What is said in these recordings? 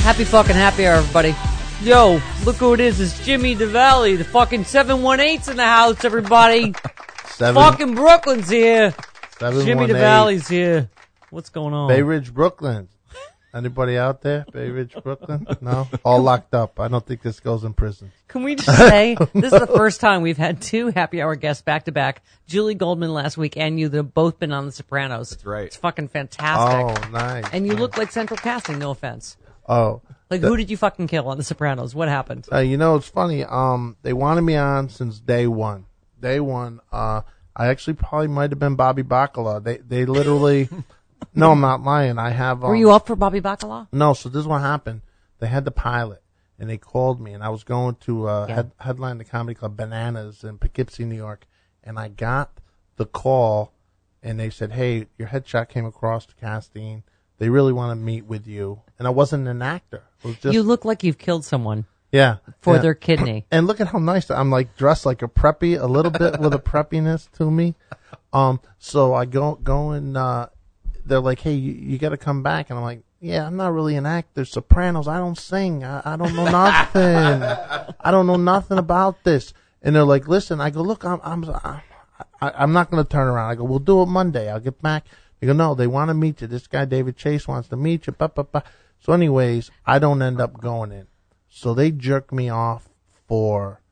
Happy fucking happy hour, everybody. Yo, look who it is. It's Jimmy DeValley. The fucking 718's in the house, everybody. Fucking Brooklyn's here. Jimmy DeValley's here. What's going on? Bay Ridge, Brooklyn. Anybody out there? Bay Ridge, Brooklyn? No? All locked up. I don't think this goes in prison. Can we just say, this is the first time we've had two happy hour guests back to back. Julie Goldman last week and you. They've both been on The Sopranos. That's right. It's fucking fantastic. Oh, nice. And you look like Central Casting, no offense. Oh. Like, who did you fucking kill on The Sopranos? What happened? You know, it's funny. They wanted me on since day one. Day one, I actually probably might have been Bobby Bacala. They literally... No, I'm not lying. I have... Were you up for Bobby Bacala? No, so this is what happened. They had the pilot, and they called me, and I was going to headline the comedy club Bananas in Poughkeepsie, New York, and I got the call, and they said, hey, your headshot came across the casting. They really want to meet with you. And I wasn't an actor. It was just... You look like you've killed someone. Yeah. For their kidney. And look at how nice I'm, like, dressed like a preppy, a little bit with a preppiness to me. So I go and... they're like, hey, you got to come back. And I'm like, yeah, I'm not really an actor. Sopranos, I don't sing. I don't know nothing. I don't know nothing about this. And they're like, listen. I go, look, I'm not going to turn around. I go, we'll do it Monday. I'll get back. They go, no, they want to meet you. This guy, David Chase, wants to meet you. So anyways, I don't end up going in. So they jerk me off for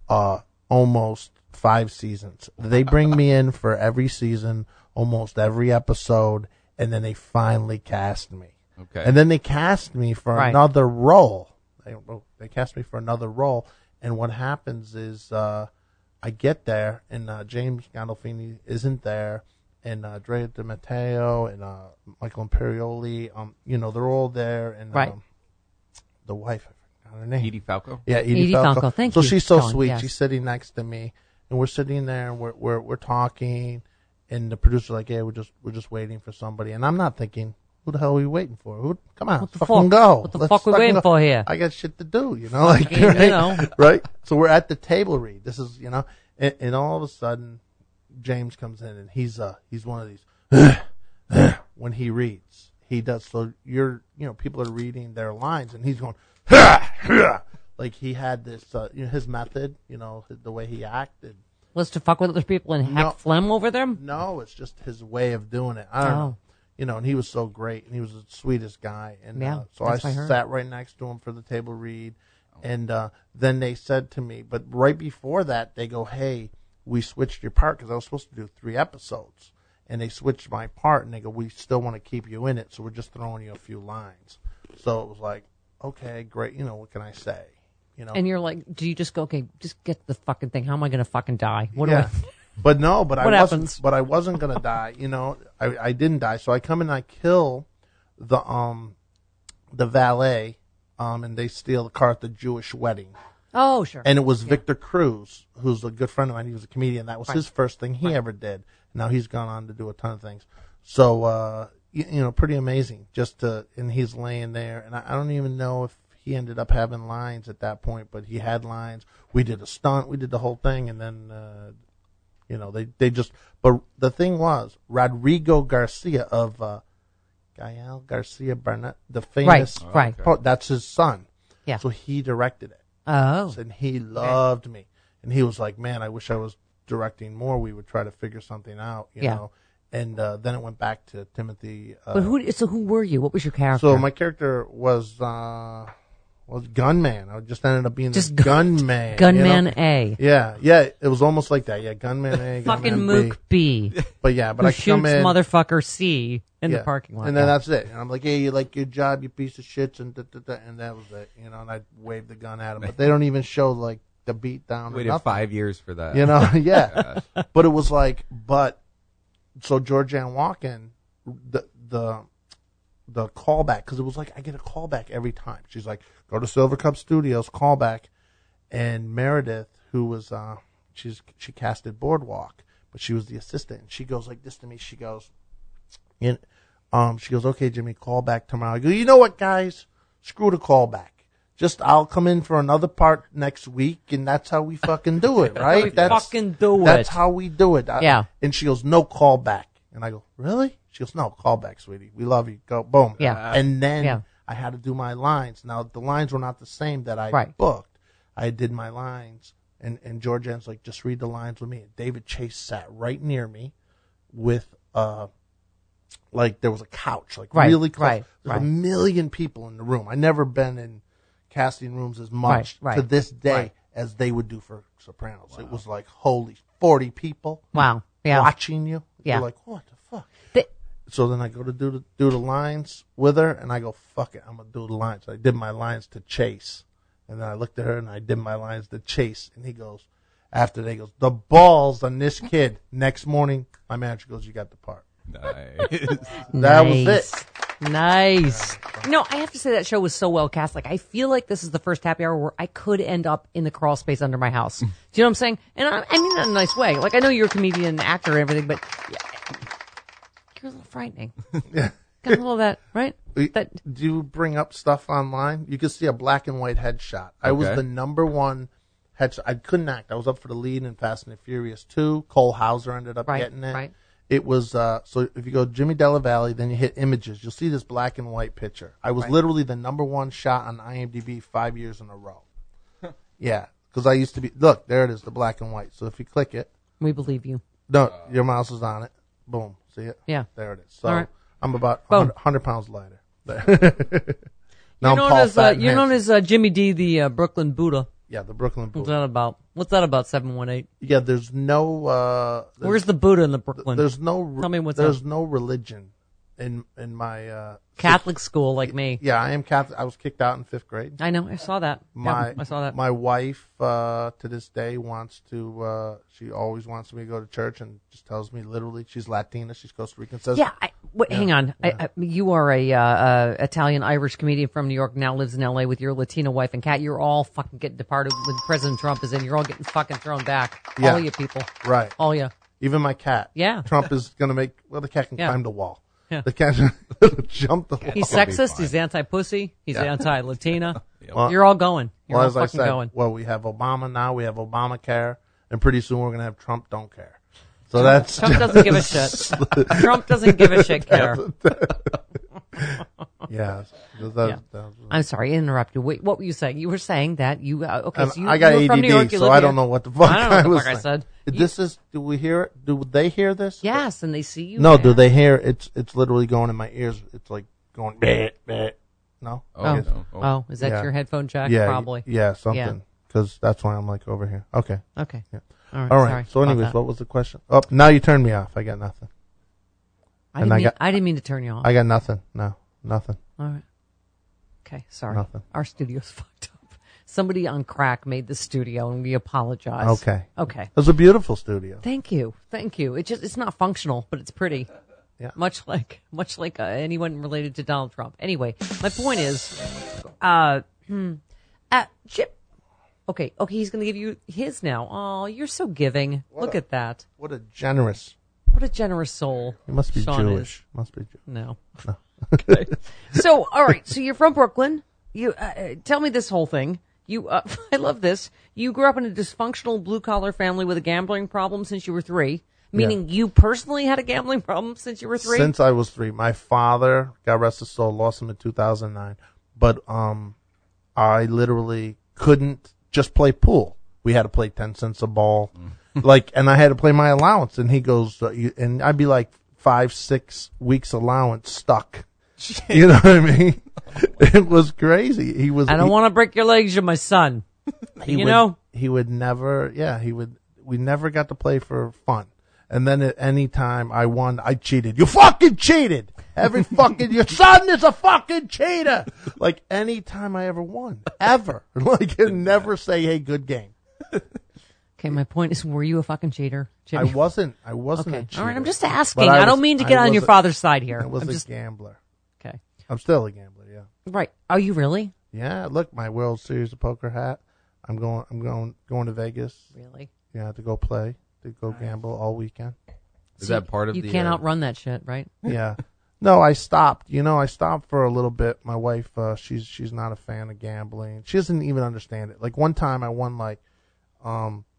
almost 5 seasons. They bring me in for every season, almost every episode. And then they finally cast me. Okay. And then they cast me for another role. They cast me for another role. And what happens is I get there, and James Gandolfini isn't there, and Drea De Matteo and Michael Imperioli, they're all there. And the wife, I forgot her name. Edie Falco? Yeah, Edie Falco. Thank you. So she's so Colin, sweet. yes. She's sitting next to me, and we're sitting there, and we're talking. And the producer's like, yeah, we're just waiting for somebody. And I'm not thinking, who the hell are we waiting for? Come on, fucking go. What the fuck we waiting for here? I got shit to do, right? Right? So we're at the table read. This is, and all of a sudden, James comes in and he's one of these, when he reads, he does. So people are reading their lines and he's going, like he had this, his method, the way he acted. Was to fuck with other people and hack phlegm over them? No, it's just his way of doing it. I don't know. And he was so great, and he was the sweetest guy. And so I sat right next to him for the table read. And then they said to me, but right before that, they go, hey, we switched your part because I was supposed to do 3 episodes. And they switched my part, and they go, we still want to keep you in it, so we're just throwing you a few lines. So it was like, okay, great. What can I say? And you're like, do you just go, okay, just get the fucking thing. How am I going to fucking die? What But no, but what happens? I wasn't going to die. I didn't die. So I come and I kill the valet, and they steal the car at the Jewish wedding. Oh, sure. And it was Victor Cruz, who's a good friend of mine. He was a comedian. That was his first thing he ever did. Now he's gone on to do a ton of things. So, pretty amazing and he's laying there. And I don't even know if he ended up having lines at that point, but he had lines. We did a stunt. We did the whole thing. And then, they just, but the thing was, Rodrigo Garcia of Gael Garcia Bernal, the famous, that's his son. Yeah. So he directed it. Oh. And he loved me. And he was like, man, I wish I was directing more. We would try to figure something out, you know. And then it went back to Timothy. But who were you? What was your character? So my character was Gunman. I just ended up being just Gunman. Gunman A. Yeah. It was almost like that. Yeah, Gunman A. Fucking Gunman Mook B. But I come in. Motherfucker C in the parking lot. And then that's it. And I'm like, hey, you like your job, you piece of shits, and and that was it. And I waved the gun at him. But they don't even show like the beat down. Waited 5 years for that. Yeah. But it was like, so Georgianne Walken, the callback, because it was like I get a callback every time. She's like, go to Silver Cup Studios, callback. And Meredith, who was she casted Boardwalk, but she was the assistant. And she goes like this to me. She goes, okay, Jimmy, call back tomorrow. I go, you know what, guys? Screw the callback. Just I'll come in for another part next week, and that's how we fucking do it, right? That's how we do it. Yeah. And she goes, no callback. And I go, really? She goes, no, callback, sweetie. We love you. Go, boom. Yeah. And then I had to do my lines. Now, the lines were not the same that I booked. I did my lines, and George Ann's like, just read the lines with me. And David Chase sat right near me with, like, there was a couch, like, really close. There's a million people in the room. I never been in casting rooms as much to this day as they would do for Sopranos. Wow. It was like, holy, 40 people watching you. You're like, what the fuck? So then I go to do the lines with her, and I go, fuck it, I'm going to do the lines. So I did my lines to Chase. And then I looked at her, and I did my lines to Chase. And he goes, after that, he goes, the balls on this kid. Next morning, my manager goes, you got the part. Nice. That was it. Nice. No, I have to say that show was so well cast. Like, I feel like this is the first happy hour where I could end up in the crawl space under my house. Do you know what I'm saying? And I mean that in a nice way. Like, I know you're a comedian and actor and everything, but you're a little frightening. Yeah. Got a little of that, right? Do you bring up stuff online? You can see a black and white headshot. I was the number one headshot. I couldn't act. I was up for the lead in Fast and the Furious 2. Cole Hauser ended up getting it. Right. It was, so if you go Jimmy Della Valle, then you hit images, you'll see this black and white picture. I was literally the number one shot on IMDb 5 years in a row. Yeah, because I used to be, look, there it is, the black and white. So if you click it. We believe you. No, your mouse is on it. Boom. See it? Yeah. There it is. So I'm about 100 pounds lighter. Now you're known as Jimmy D, the Brooklyn Buddha. Yeah, the Brooklyn Buddha. What's that about? What's that about, 718? Yeah, there's no... where's the Buddha in the Brooklyn? There's no... Tell me what's There's no religion in my... Catholic school like me. Yeah, I am Catholic. I was kicked out in 5th grade. I know. I saw that. I saw that. My wife, to this day, wants to... she always wants me to go to church and just tells me literally she's Latina. She's Costa Rican. Says, hang on. Yeah. You are a Italian-Irish comedian from New York, now lives in L.A. with your Latina wife and cat. You're all fucking getting departed when President Trump is in. You're all getting fucking thrown back. Yeah. All you people. Right. All you. Even my cat. Yeah. Trump is going to make... Well, the cat can climb the wall. Yeah. The cat jump the wall. He's sexist. He's anti-pussy. He's anti-Latina. Well, you're all going. You're all fucking going. Well, we have Obama now. We have Obamacare. And pretty soon we're going to have Trump don't care. So that's Trump doesn't give a shit. Trump doesn't give a shit care. Yes. I'm sorry, I interrupted you. Wait, what were you saying? You were saying that you so you I got you were ADD, from New York, so I don't know what the fuck I don't know what the fuck I said. This is, do we hear it? Do they hear this? Yes, and they see you. No, do they hear it? It's literally going in my ears. It's like going bleh, bleh. No? Oh, is that your headphone jack? Yeah, probably. Yeah, something. Because that's why I'm like over here. Okay. Yeah. All right. So anyways, what was the question? Oh, now you turned me off. I got nothing. I didn't mean to turn you off. I got nothing. No, nothing. All right. Okay, sorry. Nothing. Our studio's fucked up. Somebody on crack made the studio, and we apologize. Okay. It was a beautiful studio. Thank you. It's not functional, but it's pretty. Yeah. Much like anyone related to Donald Trump. Anyway, my point is, Chip. Okay, he's going to give you his now. Oh, you're so giving. Look at that. What a generous soul. He must be Sean Jewish. Is. Must be Jewish. No. Okay. So, all right. So you're from Brooklyn. You tell me this whole thing. I love this. You grew up in a dysfunctional blue-collar family with a gambling problem since you were 3. Meaning you personally had a gambling problem since you were 3? Since I was 3. My father, God rest his soul, lost him in 2009. But I literally couldn't just play pool. We had to play 10 cents a ball. And I had to play my allowance. And he goes, and I'd be like 5-6 weeks allowance stuck. You know what I mean? It was crazy. I don't want to break your legs. You're my son. He would never, we never got to play for fun. And then at any time I won, I cheated. You fucking cheated! Your son is a fucking cheater! Like, any time I ever won. Ever. Like, and never say, hey, good game. Okay, my point is, were you a fucking cheater, Jimmy? I wasn't a cheater. All right, I'm just asking. I don't mean to get on your father's side here. I was a gambler. Okay. I'm still a gambler, yeah. Right. Are you really? Yeah, look, my World Series of Poker hat. I'm going to Vegas. Really? Yeah, to go play. To go gamble all weekend. Is that part of you can't outrun that shit, right? Yeah. No, I stopped. I stopped for a little bit. My wife, she's not a fan of gambling. She doesn't even understand it. Like, one time I won, like,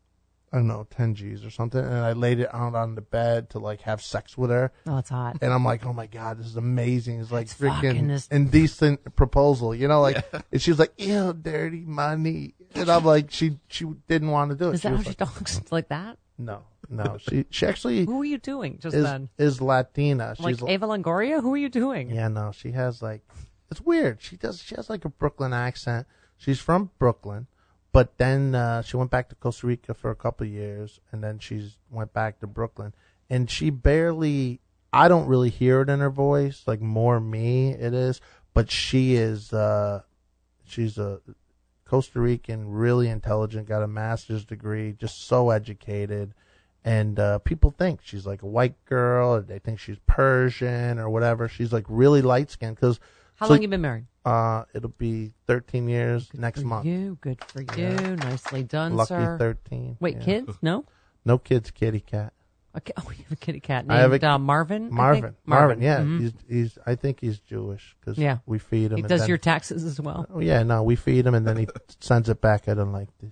I don't know, 10 G's or something. And I laid it out on the bed to like have sex with her. Oh, it's hot. And I'm like, oh my God, this is amazing. It's like It's freaking indecent proposal, and she's like, ew, dirty money. And I'm like, she didn't want to do it. Is that how she talks like that? No. She actually. Who are you doing just then? Is Latina. She's like Ava Longoria? Who are you doing? Yeah, no, she has like, it's weird. She has like a Brooklyn accent. She's from Brooklyn. But then she went back to Costa Rica for a couple of years, and then she went back to Brooklyn. And she barely, I don't really hear it in her voice, like more me it is. But she is, she's a Costa Rican, really intelligent, got a master's degree, just so educated. And people think she's like a white girl, or they think she's Persian or whatever. She's like really light skinned. How long you been married? It'll be 13 years next month. Good for you. Nicely done, Lucky sir. 13. Wait, yeah. Kids? No? No kids, kitty cat. Okay. Oh, you have a kitty cat named Marvin? Marvin, yeah. Mm-hmm. I think he's Jewish because we feed him. He does your taxes as well. Oh, yeah, no, we feed him and then he sends it back. I don't like this.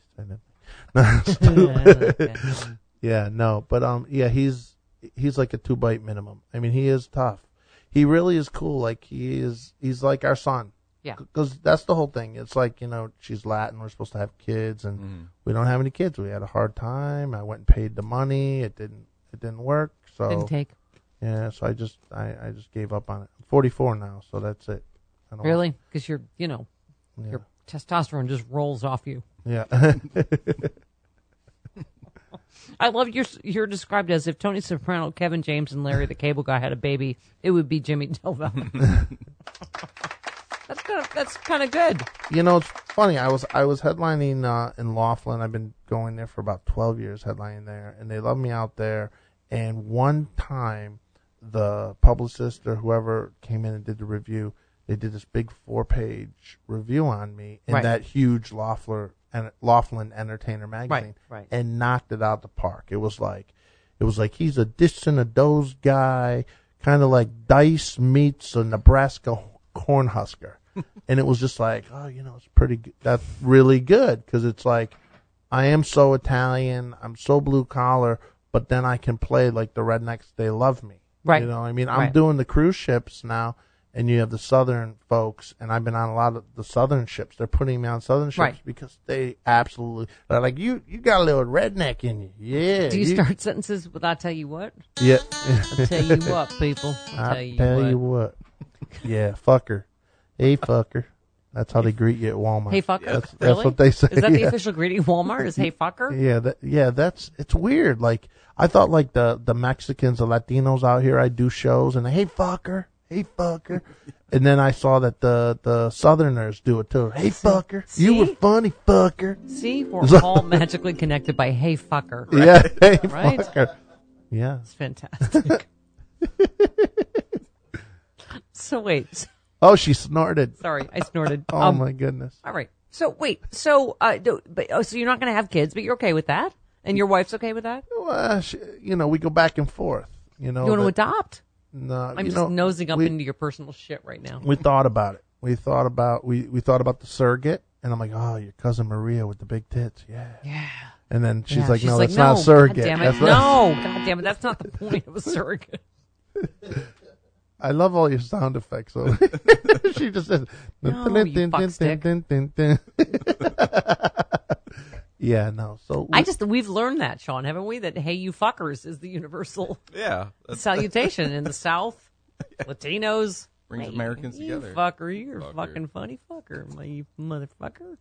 Yeah, no, but he's like a 2-bite minimum. I mean, he is tough. He really is cool. Like he's like our son. Yeah. Because that's the whole thing. It's like, she's Latin. We're supposed to have kids, and we don't have any kids. We had a hard time. I went and paid the money. It didn't work. So didn't take. Yeah. So I just gave up on it. I'm 44 now, so that's it. Really? Because your testosterone just rolls off you. Yeah. I love you're described as if Tony Soprano, Kevin James, and Larry the Cable Guy had a baby, it would be Jimmy DelVal. That's kind of good. It's funny. I was headlining in Laughlin. I've been going there for about 12 years, headlining there, and they love me out there. And one time, the publicist or whoever came in and did the review, they did this big 4-page review on me in that huge Laughlin Entertainer magazine, right. and knocked it out the park. It was like he's a this and a those guy, kind of like Dice meets a Nebraska Cornhusker. And it was just like, it's pretty good. That's really good because it's like, I am so Italian, I'm so blue collar, but then I can play like the rednecks. They love me. Right. I'm doing the cruise ships now, and you have the southern folks, and I've been on a lot of the southern ships. They're putting me on southern ships because they're like, you got a little redneck in you. Yeah. Do you start sentences with "I tell you what"? Yeah. I'll tell you what, people. I'll tell you what. Yeah, fucker. Hey, fucker. That's how they greet you at Walmart. Hey, fucker. That's what they say. Is that the official greeting of Walmart? Is hey, fucker? Yeah. It's weird. Like, I thought like the Mexicans, the Latinos out here, I do shows and hey, fucker. Hey, fucker. And then I saw that the Southerners do it too. Hey, fucker. See? You were funny, fucker. See, we're all magically connected by hey, fucker. Right? Yeah, hey, right? fucker. Yeah. It's fantastic. So wait. Oh, she snorted. Sorry, I snorted. Oh my goodness. All right. So wait. So so you're not going to have kids, but you're okay with that, and your wife's okay with that? Well, we go back and forth. You want to adopt? No, I'm just nosing up into your personal shit right now. We thought about it. We thought about the surrogate, and I'm like, oh, your cousin Maria with the big tits, yeah. And then she's like, no, that's not a surrogate. God damn it. God damn it, that's not the point of a surrogate. I love all your sound effects. So she just says, no, you fuckstick. Yeah, no. So we've learned that, Sean, haven't we? That hey, you fuckers is the universal salutation in the South. Latinos brings Americans together. Fucker, you're a fucking funny fucker, my motherfucker.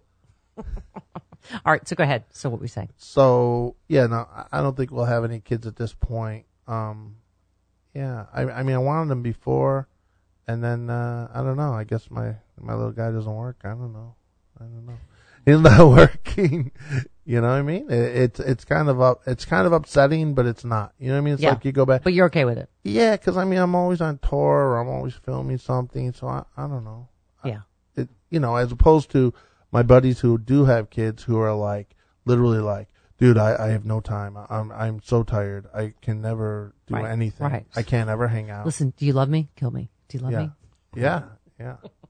All right, so go ahead. So what we saying? So yeah, no, I don't think we'll have any kids at this point. Yeah, I mean, I wanted them before, and then I don't know. I guess my little guy doesn't work. I don't know. He's not working. You know what I mean? It's kind of upsetting, but it's not. You know what I mean? It's like you go back. But you're okay with it? Yeah, because I mean, I'm always on tour or I'm always filming something, so I don't know. Yeah. As opposed to my buddies who do have kids who are like literally like, dude, I have no time. I'm so tired. I can never do anything. Right. I can't ever hang out. Listen, do you love me? Kill me. Do you love me? Yeah.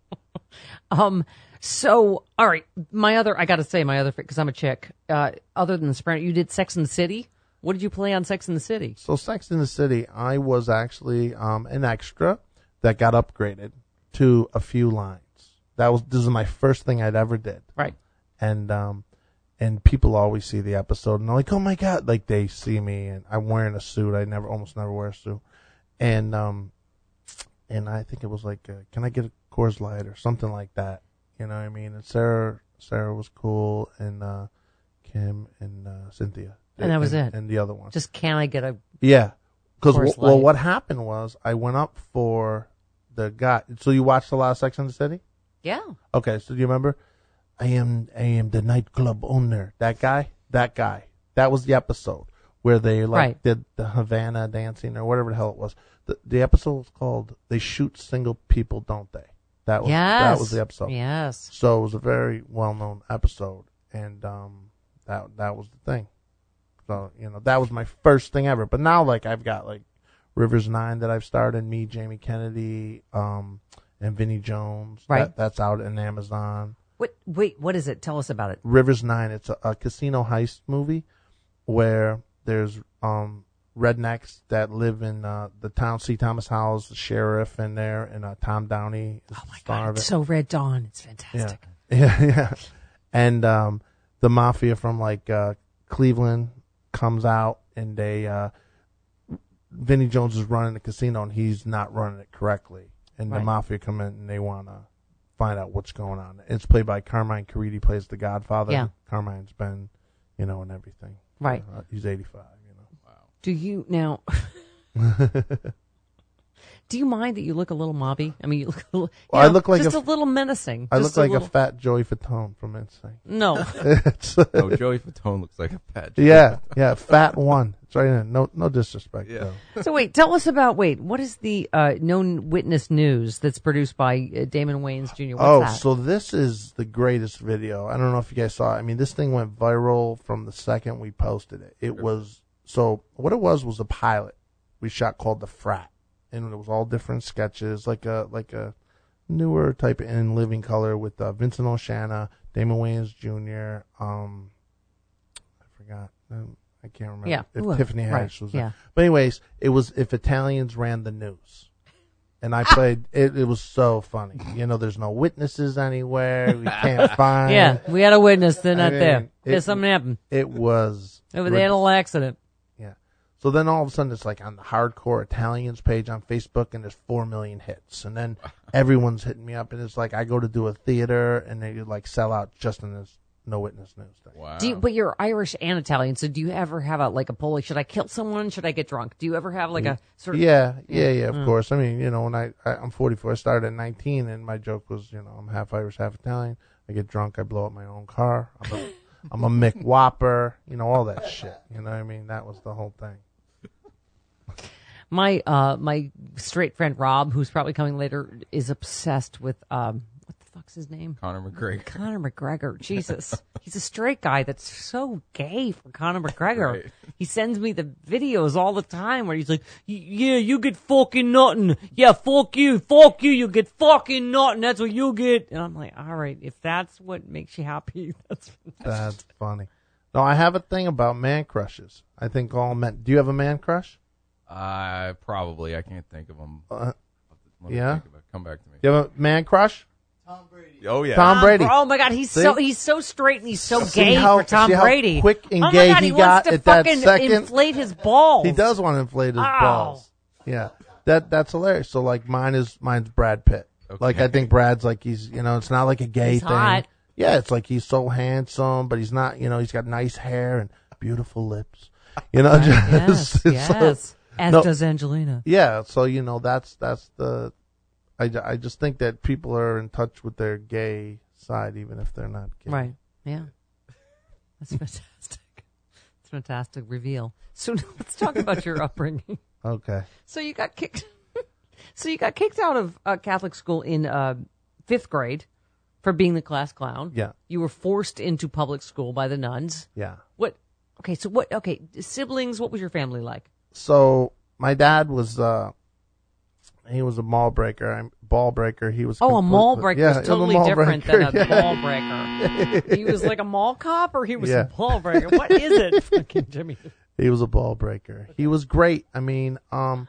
So, all right, I got to say, because I'm a chick, other than The Sopranos, you did Sex and the City. What did you play on Sex and the City? So Sex and the City, I was actually an extra that got upgraded to a few lines. This is my first thing I'd ever did. Right. And people always see the episode and they're like, oh my God, like they see me and I'm wearing a suit. I almost never wear a suit. And I think it was like, can I get a Coors Light or something like that? You know what I mean? And Sarah was cool, and Kim and Cynthia. And that was it. And the other one. Just can I get a Yeah. Because, Coors Light? what happened was I went up for the guy. So you watched a lot of Sex and the City? Yeah. Okay, so do you remember? I am the nightclub owner. That guy. That was the episode where they did the Havana dancing or whatever the hell it was. The episode was called "They Shoot Single People, Don't They?" That was the episode. Yes. So it was a very well known episode, and that was the thing. So that was my first thing ever. But now I've got Rivers 9 that I've started. Me, Jamie Kennedy, and Vinnie Jones. Right. That's out in Amazon. What is it? Tell us about it. Rivers 9. It's a casino heist movie where there's rednecks that live in the town. C. Thomas Howell's the sheriff in there, and Tom Downey is the star of it. It's so Red Dawn. It's fantastic. Yeah. And the mafia from Cleveland comes out, and Vinnie Jones is running the casino, and he's not running it correctly. And the mafia come in, and they want to find out what's going on. It's played by Carmine Caridi, plays the Godfather. Yeah. Carmine's been, and everything. Right. He's 85. Wow. Do you now? Do you mind that you look a little mobby? I mean, you look a little. Well, I look like just a little menacing. I look like a fat Joey Fatone from Insane. No. No, Joey Fatone looks like a fat. Yeah, fat one. It's right in. No disrespect. Yeah. Though. So tell us about what is the known witness news that's produced by Damon Wayans Jr.? What's that? So this is the greatest video. I don't know if you guys saw it. I mean, this thing went viral from the second we posted it. It was what it was a pilot we shot called The Frat. And it was all different sketches, like a newer type in living color with Vincent O'Shannah, Damon Wayans Jr. I forgot. I can't remember if Tiffany Haddish was there. But anyways, it was If Italians Ran the News. And I played it. It was so funny. There's no witnesses anywhere. We can't find. Yeah, we had a witness. They're not there. Something happened. It was. They had a little accident. So then all of a sudden it's on the Hardcore Italians page on Facebook, and there's 4 million hits. And then everyone's hitting me up, and it's I go to do a theater, and they sell out just in this no witness news thing. Wow. But you're Irish and Italian, so do you ever have a poll? Should I kill someone? Should I get drunk? Do you ever have a sort of? Yeah, of course. I mean, when I'm 44, I started at 19, and my joke was, I'm half Irish, half Italian. I get drunk, I blow up my own car. I'm a Mick Whopper, all that shit. You know what I mean? That was the whole thing. My straight friend Rob, who's probably coming later, is obsessed with what the fuck's his name? Conor McGregor. Conor McGregor. Jesus, he's a straight guy that's so gay for Conor McGregor. Right. He sends me the videos all the time where he's like, "Yeah, you get fucking nothing. Yeah, fuck you, you get fucking nothing. That's what you get." And I'm like, all right, if that's what makes you happy, that's funny. No, I have a thing about man crushes. I think all men. Do you have a man crush? Probably. I can't think of them. Yeah? Come back to me. You have a man crush? Tom Brady. Oh, yeah. Tom Brady. Oh, my God. He's so straight and he's so gay for Tom Brady. How quick and oh gay my God, he wants got to at that fucking second. inflate his balls. He does want to inflate his balls. Yeah. That's hilarious. So, mine's Brad Pitt. Okay. I think Brad's he's, it's not like a gay he's thing. Hot. Yeah, it's he's so handsome, but he's not, he's got nice hair and beautiful lips. Yes. As does Angelina. Yeah, so that's the. I just think that people are in touch with their gay side, even if they're not gay. Right. Yeah. That's fantastic. It's a fantastic reveal. So let's talk about your upbringing. Okay. So you got kicked. Out of Catholic school in 5th grade for being the class clown. Yeah. You were forced into public school by the nuns. Yeah. What? Okay. So what? Okay. Siblings. What was your family like? So my dad was he was a mall breaker, ball breaker. He was a mall breaker yeah, was totally different than a yeah. ball breaker. He was like a mall cop, or he was a ball breaker. What is it, fucking Jimmy? He was a ball breaker. Okay. He was great. I mean,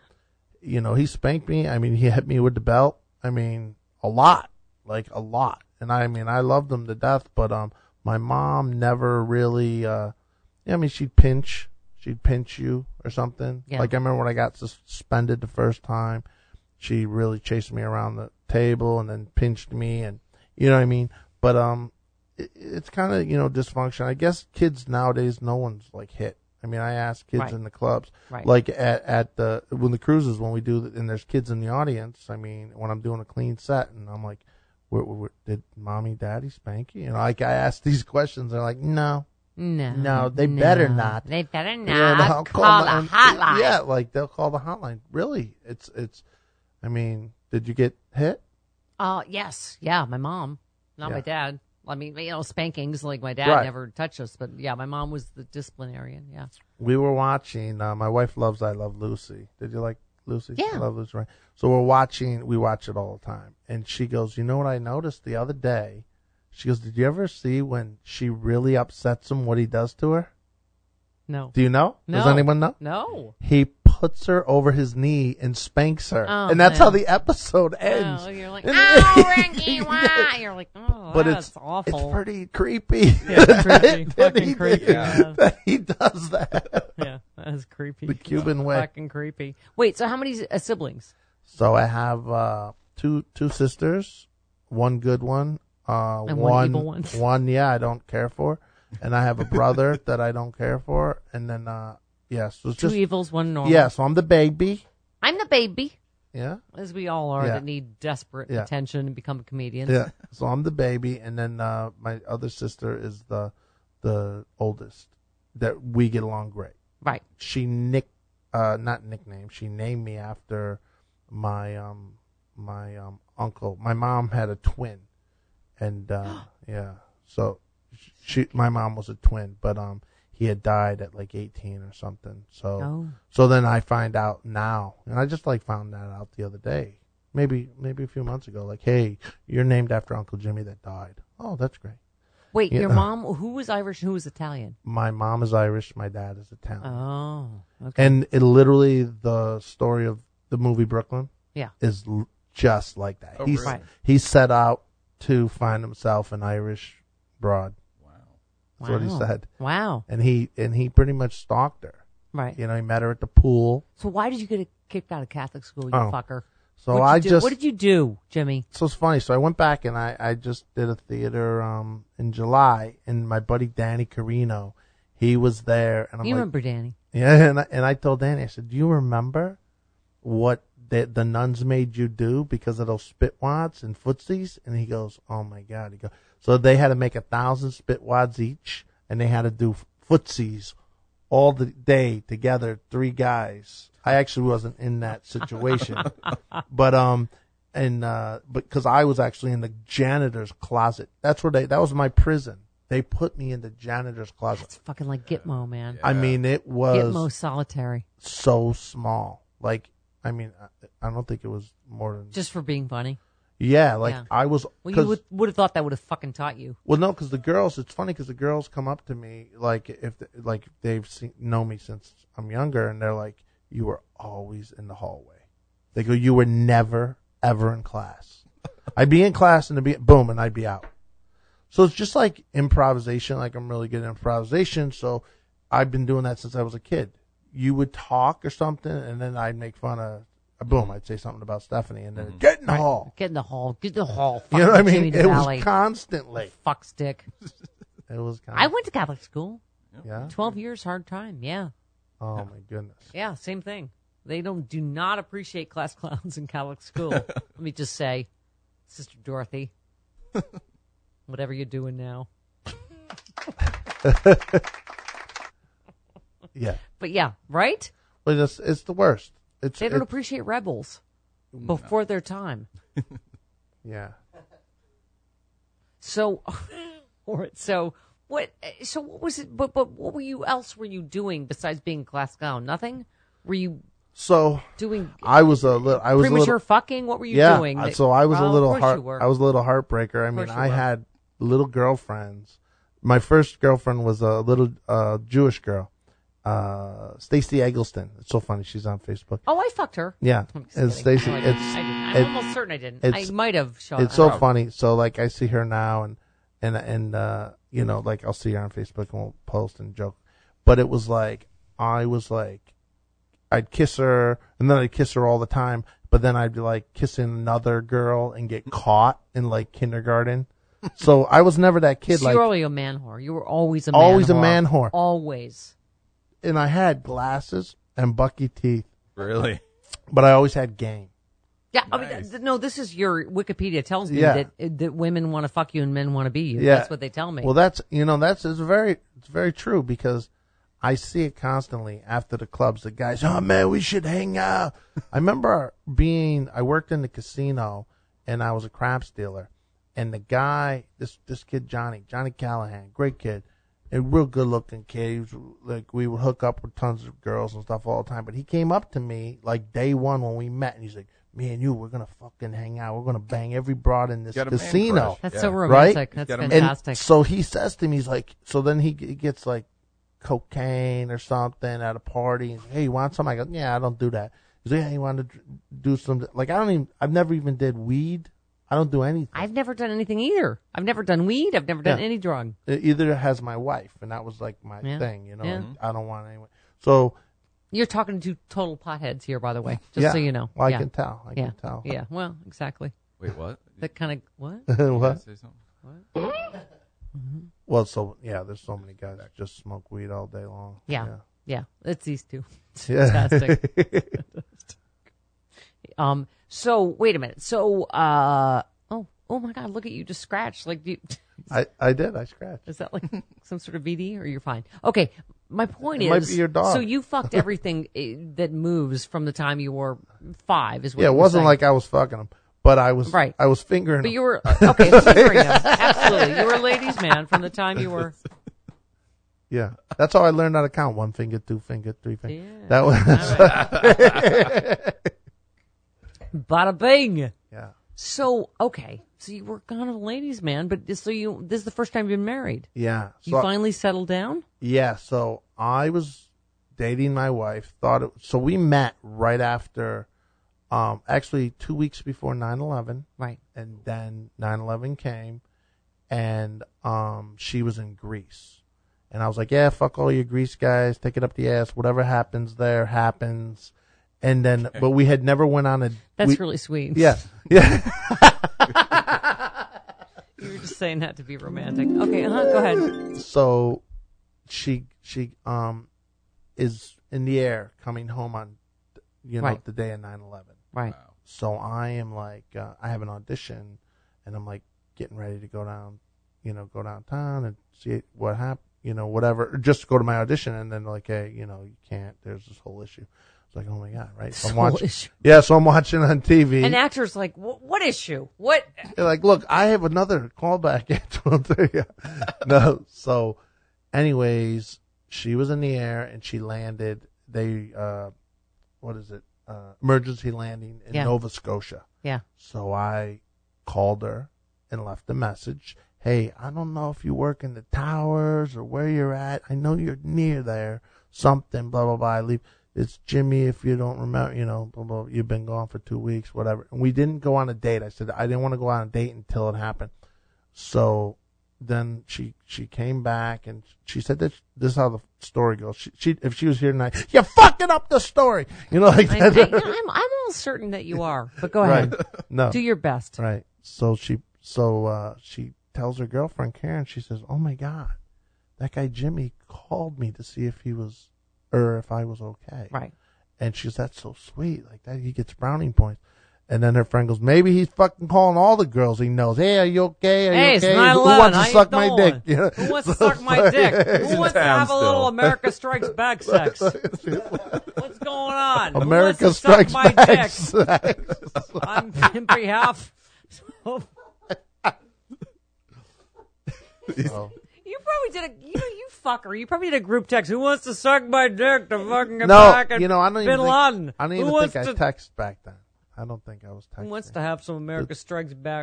he spanked me. I mean, he hit me with the belt. I mean, a lot. And I mean, I loved him to death, but my mom never really she'd pinch you or something. Yeah. Like I remember when I got suspended the first time, she really chased me around the table and then pinched me, and you know what I mean? But it's kind of, dysfunction. I guess kids nowadays, no one's like hit. I mean, I ask kids in the clubs, like at when the cruises, when we do, and there's kids in the audience. I mean, when I'm doing a clean set, and I'm like, did mommy, daddy spank you? Like I ask these questions, they're like, no, they better not. They better not call the hotline. Yeah, like they'll call the hotline. Really, it's. I mean, did you get hit? Yes, yeah, my mom, not my dad. I mean, spankings, like my dad never touched us, but yeah, my mom was the disciplinarian, yeah. We were watching, my wife loves I Love Lucy. Did you like Lucy? Yeah. I Love Lucy, right? So we watch it all the time. And she goes, you know what I noticed the other day? She goes, did you ever see when she really upsets him, what he does to her? No. Do you know? No. Does anyone know? No. He puts her over his knee and spanks her. Oh, and that's how the episode ends. Oh, you're like, oh, Ricky, why? You're like, oh, but that's awful. It's pretty creepy. Yeah, creepy. Fucking creepy. That he does that. Yeah, that is creepy. The Cuban way. Fucking creepy. Wait, so how many siblings? So I have two sisters, one good one. And one evil one. One, I don't care for. And I have a brother that I don't care for. And then, so it's two just evils, one normal. Yeah, so I'm the baby. I'm the baby. Yeah. As we all are that need desperate attention and become comedians. Yeah. So I'm the baby, and then my other sister is the oldest. That we get along great. Right. She she named me after my uncle. My mom had a twin, and so my mom was a twin, but he had died at like 18 or something. So then I find out now, and I just found that out the other day, maybe a few months ago. Like, hey, you're named after Uncle Jimmy that died. Oh, that's great. Wait, your mom, who was Irish and who was Italian? My mom is Irish. My dad is Italian. Oh, okay. And it literally, the story of the movie Brooklyn is just like that. Oh, he set out to find himself an Irish broad. That's what he said. Wow. And he pretty much stalked her. Right. He met her at the pool. So why did you get kicked out of Catholic school, you fucker? So what did you do, Jimmy? So it's funny. So I went back and I just did a theater in July, and my buddy Danny Carino, he was there, and you remember Danny? Yeah, and I told Danny, I said, do you remember what the nuns made you do because of those spitwads and footsies? And he goes, oh my God. He goes, so they had to make 1,000 spitwads each, and they had to do footsies all the day together, 3 guys. I actually wasn't in that situation, but because I was actually in the janitor's closet. That was my prison. They put me in the janitor's closet. It's fucking like Gitmo, man. Yeah. I mean, it was Gitmo solitary. So small. Like, I mean, I don't think it was more than just for being funny. Yeah, I was. Well, you would have thought that would have fucking taught you. Well, no, because the girls. It's funny because the girls come up to me if they've known me since I'm younger, and they're like, "You were always in the hallway." They go, "You were never ever in class." I'd be in class and boom, and I'd be out. So it's just like improvisation. Like I'm really good at improvisation. So I've been doing that since I was a kid. You would talk or something, and then I'd make fun of. Boom! I'd say something about Stephanie, and then get in the hall. Get in the hall. Get in the hall. You know what I mean? It was constantly. Fuck stick. It was. I went to Catholic school. Yeah. 12 years, hard time. Yeah. Oh my goodness. Yeah, same thing. They do not appreciate class clowns in Catholic school. Let me just say, Sister Dorothy, whatever you're doing now. Yeah. But yeah, right? But it's the worst. They don't appreciate rebels before their time. Yeah. So what was it? But what else were you doing besides being class clown? Nothing. Were you So doing. I was a little. I was premature fucking. What were you doing? So I was a little I was a little heartbreaker. I mean, I had little girlfriends. My first girlfriend was a little Jewish girl, Stacey Eggleston. It's so funny. She's on Facebook. Oh, I fucked her. Yeah, and Stacey. I'm almost certain I didn't. I might have. It's so funny. So like I see her now, and you know, like I'll see her on Facebook and we'll post and joke. But it was like I was like, I'd kiss her, and then I'd kiss her all the time. But then I'd be like kissing another girl and get caught in like kindergarten. So I was never that kid. So like you were always a man whore. You were always a man whore. Always a man whore. Always. And I had glasses and bucky teeth. Really? But I always had game. Yeah, Nice. I mean, no, this is your Wikipedia tells me that women want to fuck you and men want to be you. Yeah. That's what they tell me. Well, it's very true because I see it constantly after the clubs. The guys, oh man, we should hang out. I remember I worked in the casino and I was a craps dealer. And the guy, this kid, Johnny Callahan, great kid, a real good looking kid. He was like, we would hook up with tons of girls and stuff all the time. But he came up to me like day one when we met and he's like, me and you, we're going to fucking hang out. We're going to bang every broad in this casino. That's so romantic. Right? That's fantastic. And so he says to me, he's like, so then he gets like cocaine or something at a party. And, hey, you want some? I go, yeah, I don't do that. He's like, yeah, you want to do some, like, I've never even did weed. I don't do anything. I've never done anything either. I've never done weed. I've never done any drug. Either has my wife, and that was like my thing, you know. Yeah. I don't want anyone. So you're talking to total potheads here, by the way, just so you know. Well, I can tell. I can tell. Yeah. Well, exactly. Wait, what? That kind of what? What? Say something? What? Well, so there's so many guys that just smoke weed all day long. Yeah. It's these two. It's fantastic. So wait a minute. So oh my God, look at you, just scratched. Like I did. I scratched. Is that like some sort of VD, or you're fine? Okay. My point is, might be your dog. So you fucked everything that moves from the time you were 5. Is what it wasn't saying. like I was fucking them, but I was right. I was fingering. But them. you were okay. Fingering them, absolutely. You were a ladies' man from the time you were. Yeah, that's how I learned how to count: 1 finger, 2 finger, 3 finger. Yeah. That was. Right. Bada bing. Yeah. So okay, so you were kind of a ladies' man, but this is the first time you've been married. Yeah. You finally settled down. Yeah. So I was dating my wife. So we met right after, actually 2 weeks before 9/11. Right. And then 9/11 came, and she was in Greece, and I was like, yeah, fuck all you Greece guys, take it up the ass. Whatever happens there happens. And then, but we had never went on a. That's really sweet. Yeah. You were just saying that to be romantic. Okay, go ahead. So, she is in the air coming home on, the day of 9/11. Right. Wow. So I am like, I have an audition, and I'm like getting ready to go downtown and see what happened, whatever, just to go to my audition, and then like, hey, you can't. There's this whole issue. It's like, oh my God, right? So I'm watching. Yeah, so I'm watching on TV. An actor's like, what issue? What? They're like, look, I have another callback at 12:30. No, so, anyways, she was in the air and she landed. They, emergency landing in Nova Scotia. Yeah. So I called her and left a message. Hey, I don't know if you work in the towers or where you're at. I know you're near there. Something, blah, blah, blah. I leave. It's Jimmy, if you don't remember, blah, blah, you've been gone for 2 weeks, whatever. And we didn't go on a date. I said I didn't want to go on a date until it happened. So then she came back and she said that this is how the story goes. She if she was here tonight, you're fucking up the story. Like that. I'm almost certain that you are, but go ahead. Right. No. Do your best. Right. So she tells her girlfriend Karen, she says, oh my God, that guy Jimmy called me to see if he was, or if I was okay. Right. And she goes, that's so sweet. Like that, he gets brownie points. And then her friend goes, maybe he's fucking calling all the girls he knows. Hey, are you okay? Hey, it's 9/11. Who wants to suck my dick? Who wants to suck my dick? Who wants to have a little America Strikes Back sex? What's going on? America Strikes Back sex? I'm in behalf. You probably did you motherfucker. You probably did a group text. Who wants to suck my dick to fucking get No, back at I don't Bin even Laden? think, I don't even think I text back then. I don't think I was texting. Who wants to have some America Strikes Back?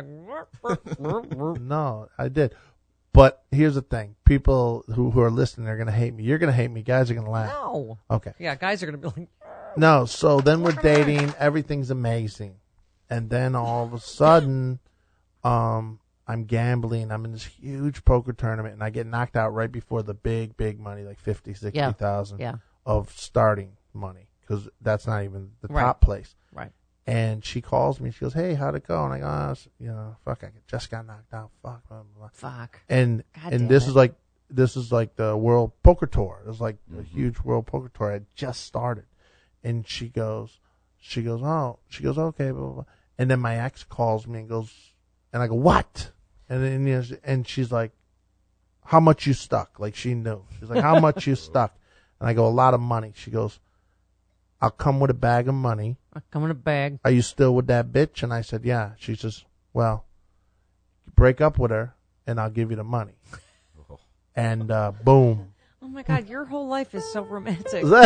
No, I did. But here's the thing. People who are listening are going to hate me. You're going to hate me. Guys are going to laugh. No. Okay. Yeah, guys are going to be like... No, so then we're dating. Everything's amazing. And then all of a sudden, I'm gambling. I'm in this huge poker tournament, and I get knocked out right before the big money, like 50, 60,000 of starting money, because that's not even the top place. Right. And she calls me. She goes, "Hey, how'd it go?" And I go, fuck, I just got knocked out. Fuck, blah, blah, blah. Fuck. And this is like the World Poker Tour. It was like a huge World Poker Tour. I had just started, and she goes, okay, blah, blah, blah. And then my ex calls me and goes, and I go, "What?" And then and she's like, "How much you stuck?" Like she knew. She's like, "How much you stuck?" And I go, "A lot of money." She goes, "I'll come with a bag of money." I'll come in a bag. "Are you still with that bitch?" And I said, "Yeah." She says, "Well, break up with her and I'll give you the money." And boom. Oh my God, your whole life is so romantic. Still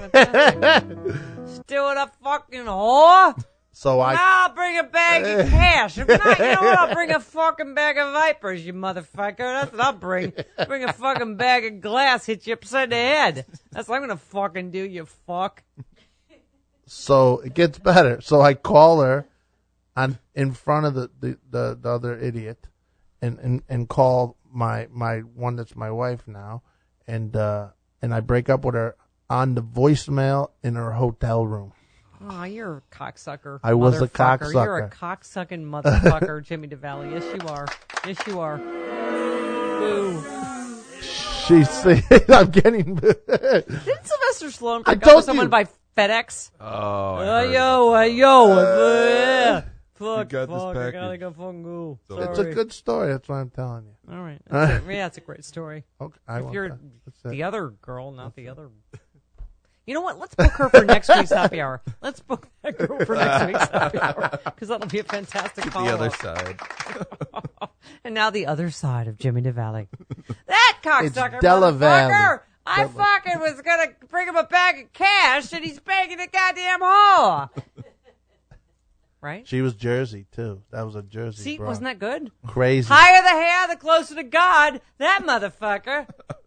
with a fucking whore? So I'll bring a bag of cash. If not, you know what? I'll bring a fucking bag of Vipers, you motherfucker. That's what I'll bring. Bring a fucking bag of glass, hit you upside the head. That's what I'm gonna fucking do, you fuck. So it gets better. So I call her in front of the other idiot and call my one that's my wife now, and I break up with her on the voicemail in her hotel room. Oh, you're a cocksucker. I was a cocksucker. You're a cocksucking motherfucker, Jimmy DeValley. Yes, you are. Yes, you are. Boo. I'm getting. Didn't Sylvester Stallone break told up with someone by FedEx? Oh, yeah. Fuck, got this I package. gotta go fucking go. It's a good story. That's what I'm telling you. All right. Yeah, it's a great story. Okay, if you're the other girl, not the other. You know what? Let's book her for next week's happy hour. Let's book that girl for next week's happy hour, because that'll be a fantastic follow-up. The other side. And now the other side of Jimmy DeValley. That cocksucker Della motherfucker! Valley. I fucking was gonna bring him a bag of cash, and he's begging a goddamn whore. Right? She was Jersey too. That was a Jersey. See, broad. wasn't that good? Crazy. Higher the hair, the closer to God. That motherfucker.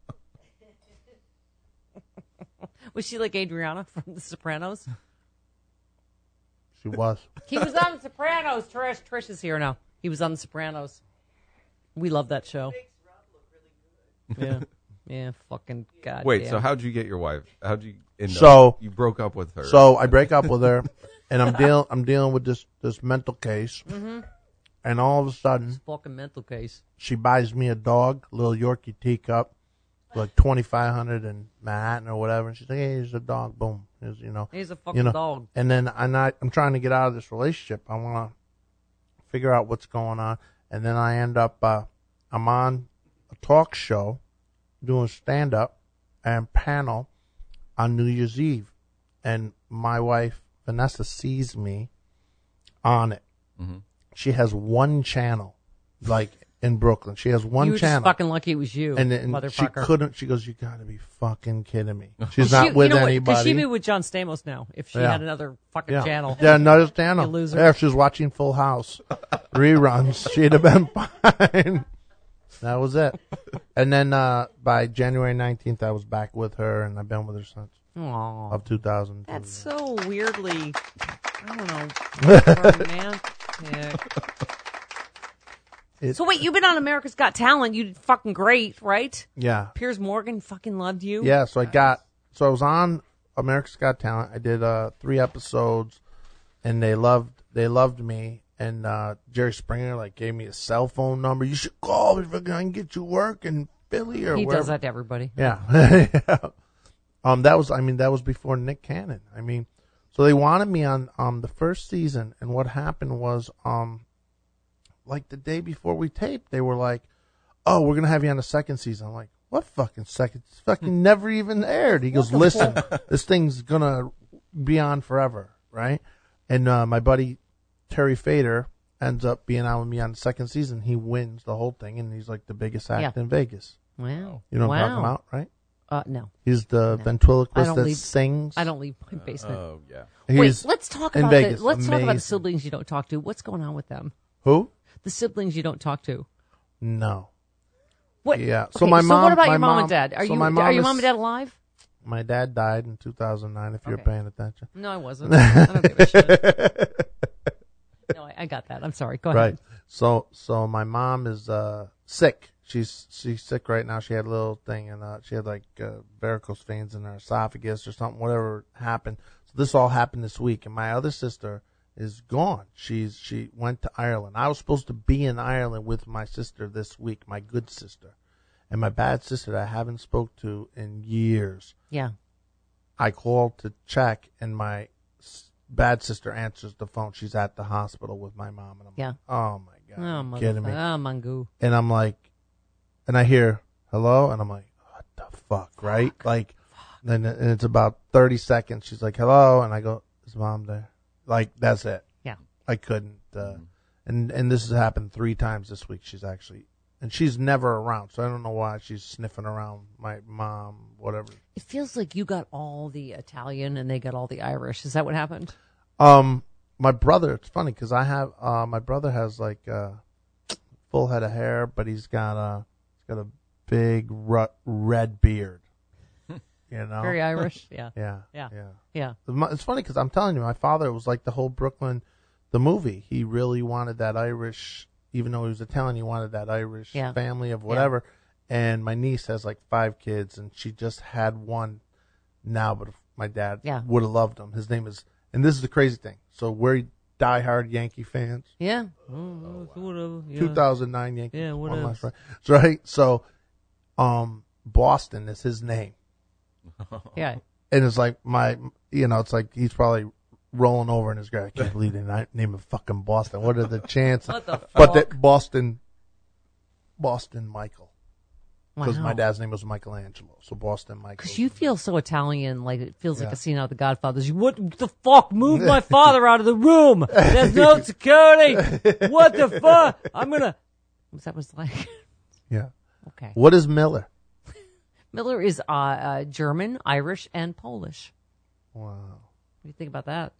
Was she like Adriana from The Sopranos? She was. He was on The Sopranos. Trish is here now. He was on The Sopranos. We love that show. Yeah, fucking goddamn. Wait, so how'd you get your wife? How'd you end So- up? You broke up with her. So I break up with her, and I'm dealing with this mental case, and all of a sudden fucking mental case. she buys me a dog, a little Yorkie teacup, like $2,500 in Manhattan or whatever, and she's like, "Hey, here's a dog." Boom, He's a fucking dog. And then I'm trying to get out of this relationship. I want to figure out what's going on, and then I end up I'm on a talk show doing stand up and panel on New Year's Eve, and my wife Vanessa sees me on it. Mm-hmm. She has one channel, like in Brooklyn. She has one You were channel. just fucking lucky it was you, and motherfucker. she couldn't. She goes, "You got to be fucking kidding me." She's not with anybody. Because she'd be with John Stamos now if she had another fucking channel. Yeah, another channel. You loser. Yeah, if she was watching Full House reruns, she'd have been fine. That was it. And then by January 19th, I was back with her, and I've been with her since. Aww. Of 2000. That's so weirdly, I don't know, romantic. So wait, you've been on America's Got Talent. You did fucking great, right? Yeah. Piers Morgan fucking loved you. Yeah, so I was on America's Got Talent. I did 3 episodes, and they loved me. And Jerry Springer gave me a cell phone number. You should call if I can get you work in Philly or he wherever. does that to everybody. Yeah. That was before Nick Cannon. So they wanted me on the first season, and what happened was the day before we taped, they were like, "Oh, we're gonna have you on the second season." I'm like, "What fucking second? It's fucking never even aired." He goes, "Listen, this thing's gonna be on forever, right?" And my buddy Terry Fader ends up being on with me on the second season. He wins the whole thing, and he's like the biggest act in Vegas. Wow. You know what I'm talking about, right? No. He's the ventriloquist that sings. I don't leave my basement. Oh, yeah. Wait, let's talk about Vegas. let's talk about the siblings you don't talk to. What's going on with them? Who? The siblings you don't talk to. No. What? Yeah. So my mom. So what about my your mom and dad? Are so you my mom are your is- mom and dad alive? My dad died in 2009. If you're Okay. paying attention. No, I wasn't. I don't give a shit. No, I got that. I'm sorry. Go ahead. Right. So my mom is sick. She's sick right now. She had a little thing, and she had like varicose veins in her esophagus or something. Whatever happened. So this all happened this week, and my other sister is gone. She went to Ireland. I was supposed to be in Ireland with my sister this week, my good sister, and my bad sister that I haven't spoke to in years. Yeah. I called to check, and my bad sister answers the phone. She's at the hospital with my mom, and I'm like, oh my god, you're kidding me? Oh, Mangu. And I'm like, and I hear hello, and I'm like, what the fuck, right? Like, and it's about 30 seconds. She's like, hello, and I go, is mom there? Like, that's it. Yeah. I couldn't. And this has happened 3 times this week. And she's never around, so I don't know why she's sniffing around my mom, whatever. It feels like you got all the Italian and they got all the Irish. Is that what happened? My brother, it's funny because I have, my brother has like full head of hair, but he's got a big red beard. You know? Very Irish. Yeah. Yeah. It's funny because I'm telling you, my father was like the whole Brooklyn, the movie. He really wanted that Irish, even though he was Italian, he wanted that Irish family of whatever. Yeah. And my niece has like 5 kids, and she just had one now, but my dad would have loved him. His name is, and this is the crazy thing. So we're diehard Yankee fans. Yeah. Whatever. 2009 Yankees. Yeah, whatever. Right. So, Boston is his name. Yeah. And it's like it's like he's probably rolling over in his grave. I can't believe they name him fucking Boston. What are the chances? What the fuck? But that Boston Michael. Because Wow. my dad's name was Michelangelo. So Boston Michael. Because you feel so Italian, like it feels like a scene out of The Godfathers. What the fuck? Move my father out of the room. There's no security. What the fuck? What's that was like? Yeah. Okay. What is Miller? Miller is German, Irish, and Polish. Wow. What do you think about that?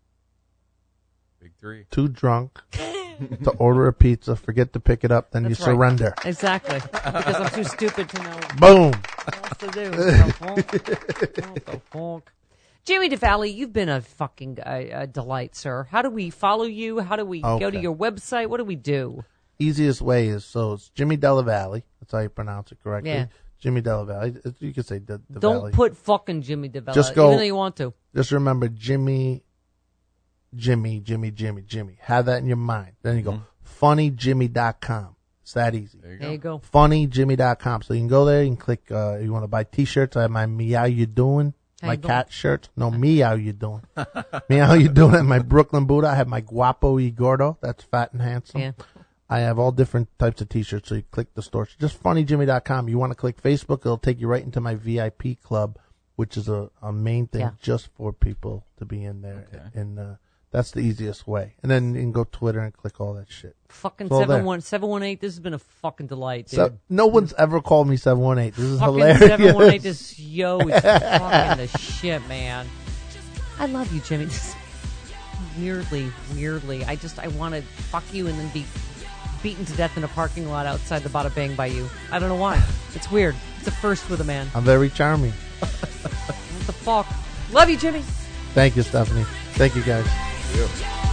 Big 3. Too drunk to order a pizza, forget to pick it up, then That's you surrender. Right. Exactly. Because I'm too stupid to know Boom. what else to do. What the fuck? Jimmy DeValley, you've been a fucking delight, sir. How do we follow you? How do we go to your website? What do we do? Easiest way is, so it's Jimmy Della Valle. That's how you pronounce it correctly. Yeah. Jimmy Della Valle. You could say the Don't Valley. put fucking Jimmy DeValley, Just go- even though you want to. Just remember Jimmy. Have that in your mind. Then you go funnyjimmy.com. It's that easy. There you go. Funnyjimmy.com. So you can go there. You can click, you want to buy t-shirts. I have my Me How You Doing. How My you doing? cat shirt. No, Me How You Doing. Me How You Doing at my Brooklyn Buddha. I have my Guapo y Gordo. That's fat and handsome. Yeah. I have all different types of t-shirts. So you click the store. Just funnyjimmy.com. You want to click Facebook. It'll take you right into my VIP club, which is a main thing just for people to be in there. Okay. And, that's the easiest way. And then you can go Twitter and click all that shit. Fucking It's all there. 718. This has been a fucking delight, dude. No one's ever called me 718. This is Fucking hilarious. 718. This yo is fucking the shit, man. I love you, Jimmy. Just weirdly. I want to fuck you and then be beaten to death in a parking lot outside the Bada Bang by you. I don't know why. It's weird. It's a first with a man. I'm very charming. What the fuck? Love you, Jimmy. Thank you, Stephanie. Thank you, guys. Yeah.